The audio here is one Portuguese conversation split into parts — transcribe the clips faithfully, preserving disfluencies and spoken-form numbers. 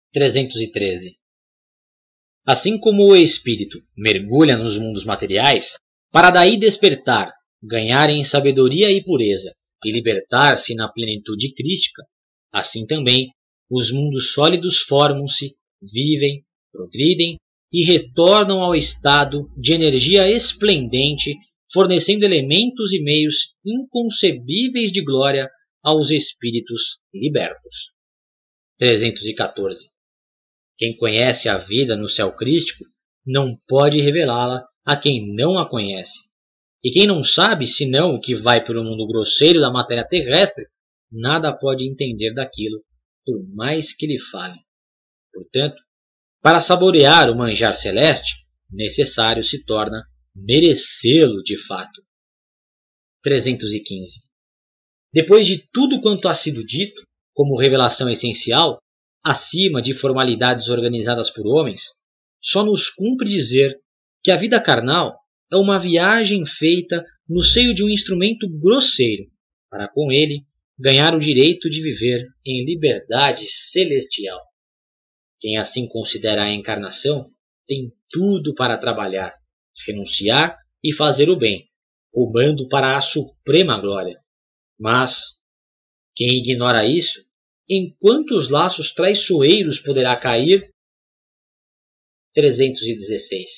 trezentos e treze. Assim como o espírito mergulha nos mundos materiais, para daí despertar, ganhar em sabedoria e pureza, e libertar-se na plenitude crística, assim também os mundos sólidos formam-se, vivem, progridem e retornam ao estado de energia esplendente, fornecendo elementos e meios inconcebíveis de glória aos espíritos libertos. trezentos e quatorze. Quem conhece a vida no céu crístico não pode revelá-la a quem não a conhece. E quem não sabe senão o que vai pelo mundo grosseiro da matéria terrestre, nada pode entender daquilo, por mais que lhe fale. Portanto, para saborear o manjar celeste, necessário se torna merecê-lo de fato. trezentos e quinze. Depois de tudo quanto ha sido dito, como revelação essencial, acima de formalidades organizadas por homens, só nos cumpre dizer que a vida carnal é uma viagem feita no seio de um instrumento grosseiro, para com ele ganhar o direito de viver em liberdade celestial. Quem assim considera a encarnação tem tudo para trabalhar, renunciar e fazer o bem, rumando para a suprema glória. Mas quem ignora isso, em quantos laços traiçoeiros poderá cair? trezentos e dezesseis.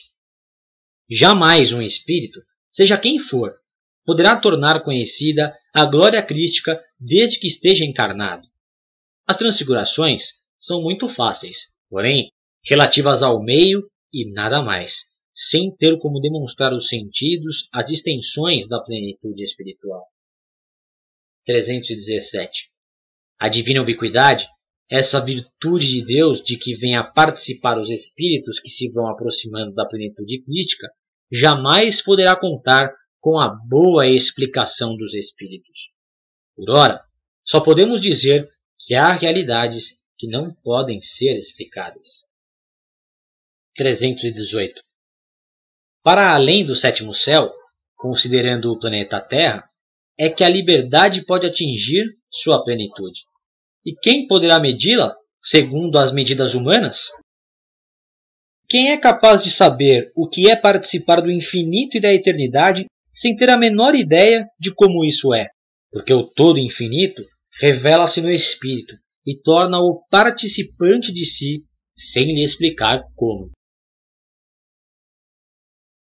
Jamais um espírito, seja quem for, poderá tornar conhecida a glória crística desde que esteja encarnado. As transfigurações são muito fáceis, porém, relativas ao meio e nada mais, sem ter como demonstrar os sentidos, as extensões da plenitude espiritual. trezentos e dezessete. A divina ubiquidade, essa virtude de Deus de que vem a participar os espíritos que se vão aproximando da plenitude crística, jamais poderá contar com a boa explicação dos espíritos. Por ora, só podemos dizer que há realidades que não podem ser explicadas. trezentos e dezoito. Para além do sétimo céu, considerando o planeta Terra, é que a liberdade pode atingir sua plenitude. E quem poderá medi-la segundo as medidas humanas? Quem é capaz de saber o que é participar do infinito e da eternidade sem ter a menor ideia de como isso é? Porque o todo infinito revela-se no espírito e torna-o participante de si sem lhe explicar como.